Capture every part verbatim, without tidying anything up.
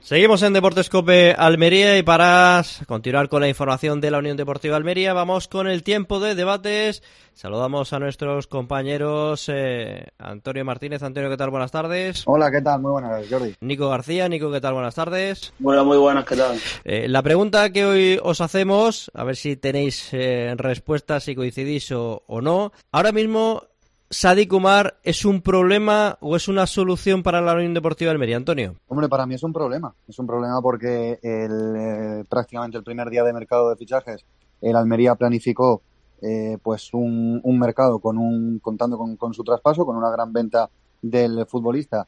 Seguimos en Deportes Cope Almería y para continuar con la información de la Unión Deportiva Almería vamos con el tiempo de debates. Saludamos a nuestros compañeros eh, Antonio Martínez. Antonio, ¿qué tal? Buenas tardes. Hola, ¿qué tal? Muy buenas, Jordi. Nico García. Nico, ¿qué tal? Buenas tardes. Bueno, muy buenas, ¿qué tal? Eh, la pregunta que hoy os hacemos, a ver si tenéis eh, respuestas, si coincidís o, o no. Ahora mismo, Sadik Umar, ¿es un problema o es una solución para la Unión Deportiva Almería? Antonio. Hombre, para mí es un problema. Es un problema porque el, eh, prácticamente el primer día de mercado de fichajes, el Almería planificó eh, pues un, un mercado con un contando con, con su traspaso, con una gran venta del futbolista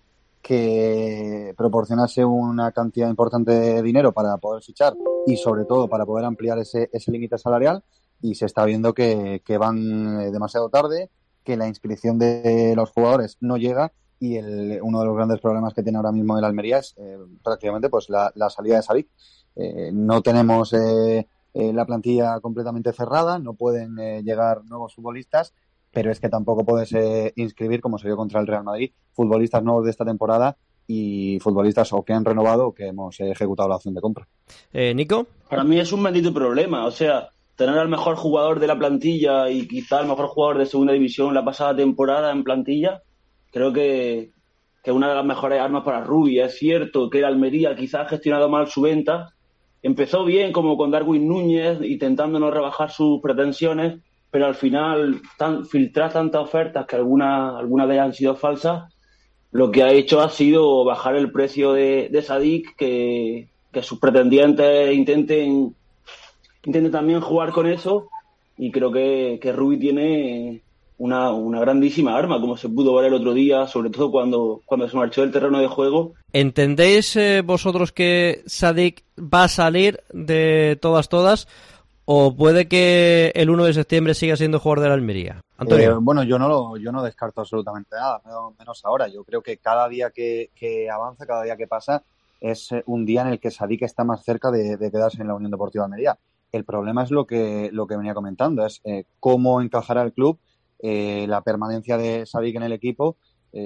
que proporcionase una cantidad importante de dinero para poder fichar y sobre todo para poder ampliar ese, ese límite salarial, y se está viendo que, que van demasiado tarde, que la inscripción de los jugadores no llega y el, uno de los grandes problemas que tiene ahora mismo el Almería es eh, prácticamente pues la, la salida de Sadik. Eh, no tenemos eh, eh, la plantilla completamente cerrada, no pueden eh, llegar nuevos futbolistas, pero es que tampoco puedes eh, inscribir, como se vio contra el Real Madrid, futbolistas nuevos de esta temporada y futbolistas o que han renovado o que hemos eh, ejecutado la opción de compra. Eh, Nico. Para mí es un bendito problema, o sea, tener al mejor jugador de la plantilla y quizá el mejor jugador de segunda división la pasada temporada en plantilla, creo que que es una de las mejores armas para Rubi. Es cierto que el Almería quizás ha gestionado mal su venta. Empezó bien, como con Darwin Núñez, intentando no rebajar sus pretensiones, pero al final tan, filtrar tantas ofertas que algunas algunas de ellas han sido falsas, lo que ha hecho ha sido bajar el precio de, de Sadik, que, que sus pretendientes intenten, intenten también jugar con eso, y creo que, que Rubi tiene Una, una grandísima arma, como se pudo ver el otro día, sobre todo cuando, cuando se marchó del terreno de juego. ¿Entendéis eh, vosotros que Sadik va a salir de todas todas o puede que el uno de septiembre siga siendo jugador de la Almería? Antonio. Eh, bueno, yo no lo, yo no descarto absolutamente nada, menos ahora. Yo creo que cada día que, que avanza, cada día que pasa, es un día en el que Sadik está más cerca de, de quedarse en la Unión Deportiva Almería. El problema es lo que, lo que venía comentando, es eh, cómo encajará el club Eh, la permanencia de Sadik en el equipo,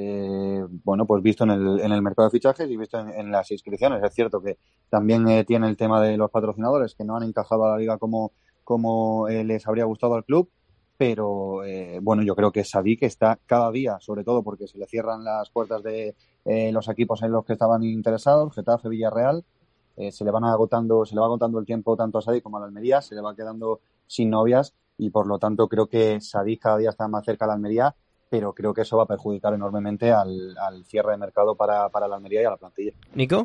eh, bueno, pues visto en el, en el mercado de fichajes y visto en, en las inscripciones. Es cierto que también eh, tiene el tema de los patrocinadores que no han encajado a la liga como, como eh, les habría gustado al club, pero eh, bueno, yo creo que Sadik está cada día, sobre todo porque se le cierran las puertas de eh, los equipos en los que estaban interesados, Getafe, Villarreal, eh, se le van agotando, se le va agotando el tiempo tanto a Sadik como a la Almería, se le va quedando sin novias. Y por lo tanto creo que Sadik cada día está más cerca de la Almería, pero creo que eso va a perjudicar enormemente al, al cierre de mercado para, para la Almería y a la plantilla. ¿Nico?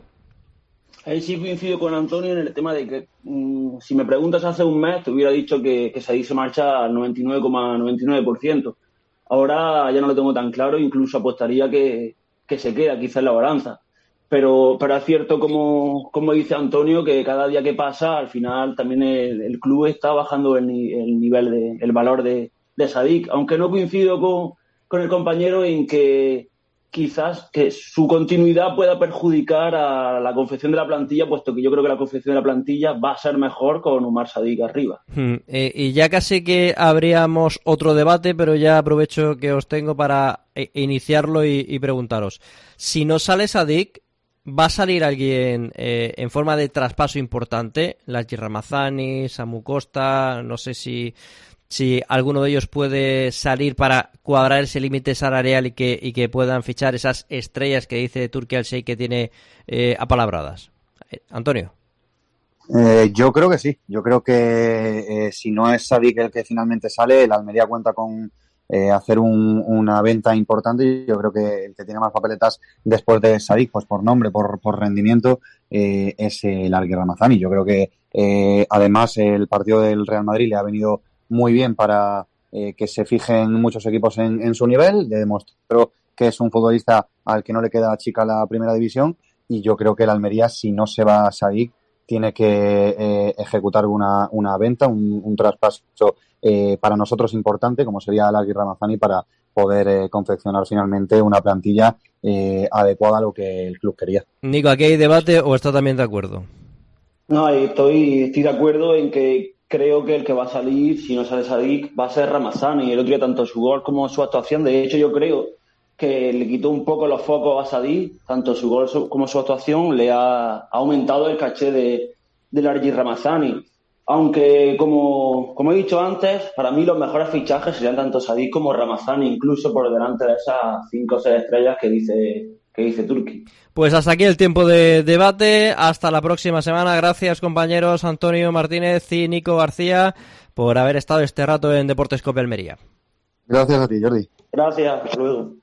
Ahí sí coincido con Antonio en el tema de que mmm, si me preguntas hace un mes te hubiera dicho que, que Sadik se marcha al noventa y nueve coma noventa y nueve por ciento. Ahora ya no lo tengo tan claro, incluso apostaría que, que se queda quizá en la balanza. Pero, pero es cierto, como, como dice Antonio, que cada día que pasa, al final también el, el club está bajando el, el nivel, de, el valor de, de Sadik. Aunque no coincido con, con el compañero en que quizás que su continuidad pueda perjudicar a la confección de la plantilla, puesto que yo creo que la confección de la plantilla va a ser mejor con Umar Sadik arriba. Hmm, eh, y ya casi que habríamos otro debate, pero ya aprovecho que os tengo para eh, iniciarlo y, y preguntaros. Si no sale Sadik, ¿va a salir alguien eh, en forma de traspaso importante? Lachi Ramazani, Samu Costa, no sé si, si alguno de ellos puede salir para cuadrar ese límite salarial y que, y que puedan fichar esas estrellas que dice Turki Al-Sheikh que tiene eh, apalabradas. Eh, Antonio. Eh, yo creo que sí. Yo creo que eh, si no es Sadik el que finalmente sale, el Almería cuenta con Eh, hacer un, una venta importante, y yo creo que el que tiene más papeletas después de Sadik, pues por nombre, por, por rendimiento, eh, es el Alguer Ramazani. Yo creo que eh, además el partido del Real Madrid le ha venido muy bien para eh, que se fijen muchos equipos en, en su nivel, le demostró que es un futbolista al que no le queda chica la primera división, y yo creo que el Almería, si no se va a Sadik, tiene que eh, ejecutar una, una venta, un, un traspaso eh, para nosotros importante, como sería el Alguer Ramazani, para poder eh, confeccionar finalmente una plantilla eh, adecuada a lo que el club quería. Nico, ¿aquí hay debate o está también de acuerdo? No, estoy, estoy de acuerdo en que creo que el que va a salir, si no sale Sadik, va a ser Ramazani. Y el otro día tanto su gol como su actuación, de hecho yo creo que le quitó un poco los focos a Sadik, tanto su gol como su actuación, le ha, ha aumentado el caché de, de Largi Ramazani. Aunque, como, como he dicho antes, para mí los mejores fichajes serían tanto Sadik como Ramazani, incluso por delante de esas cinco o seis estrellas que dice, que dice Turki. Pues hasta aquí el tiempo de debate. Hasta la próxima semana. Gracias, compañeros Antonio Martínez y Nico García, por haber estado este rato en Deportes Cope Almería. Gracias a ti, Jordi. Gracias, hasta luego.